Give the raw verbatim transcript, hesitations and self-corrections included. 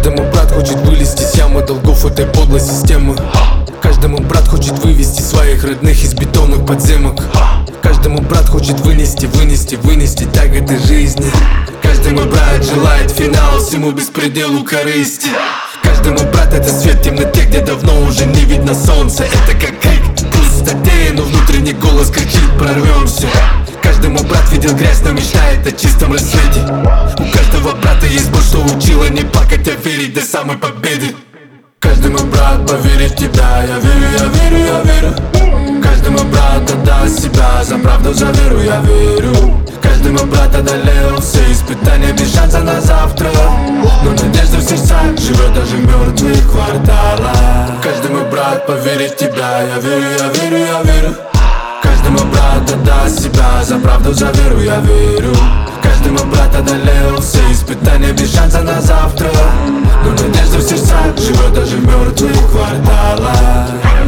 Каждому брат хочет вылезти с ямы долгов этой подлой системы. Каждому брат хочет вывести своих родных из бетонных подземок. Каждому брат хочет вынести, вынести, вынести так этой жизни. Каждый мой брат желает финала всему беспределу корысти. Каждый мой брат это свет в темноте, где давно уже не видно солнца. Это как крик, пустотея, но внутренний голос кричит: прорвемся. Каждый мой брат видел грязь, но мечтает о чистом рассвете. У каждого брата есть боль, что учила не плакать, а верить до самой победы. Каждый мой брат поверит в тебя, я верю, я верю, я верю. Каждый мой брат отдаст себя за правду, за веру, я верю. Каждый мой брат одолел все испытания без шанса на завтра. Но надежда в сердцах живет даже в мертвых кварталах. Каждый мой брат поверит в тебя, я верю, я верю, я верю. Каждый мой брат отдаст себя за правду, за веру, я верю. Каждый мой брат одолел все испытания без шанса на завтра. Но надежда в сердцах живет даже в мертвых кварталах.